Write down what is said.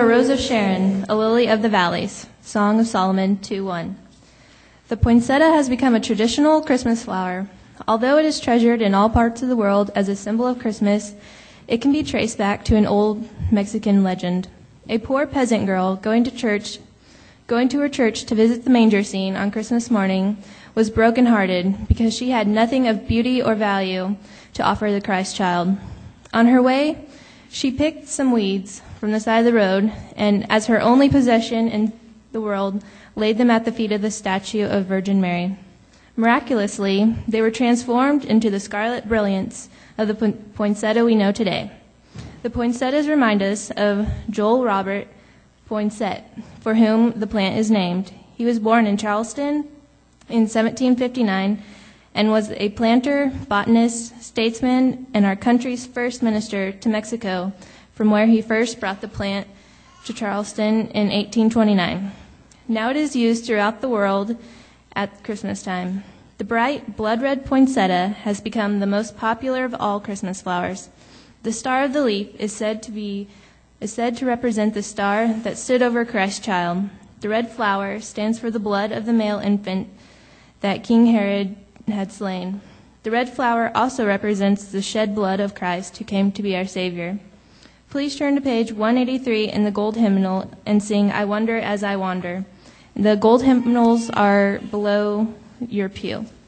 a rose of Sharon, a lily of the valleys. Song of Solomon 2:1. The poinsettia has become a traditional Christmas flower. Although it is treasured in all parts of the world as a symbol of Christmas, it can be traced back to an old Mexican legend. A poor peasant girl going to her church to visit the manger scene on Christmas morning was broken-hearted because she had nothing of beauty or value to offer the Christ child. On her way, she picked some weeds from the side of the road and, as her only possession in the world, laid them at the feet of the statue of Virgin Mary. Miraculously, they were transformed into the scarlet brilliance of the poinsettia we know today. The poinsettias remind us of Joel Robert Poinsett, for whom the plant is named. He was born in Charleston in 1759 and was a planter, botanist, statesman, and our country's first minister to Mexico, from where he first brought the plant to Charleston in 1829. Now it is used throughout the world at Christmas time. The bright, blood-red poinsettia has become the most popular of all Christmas flowers. The star of the leaf is said to represent the star that stood over Christ's child. The red flower stands for the blood of the male infant that King Herod had slain. The red flower also represents the shed blood of Christ who came to be our Savior. Please turn to page 183 in the gold hymnal and sing I Wonder as I Wander. The gold hymnals are below your pew.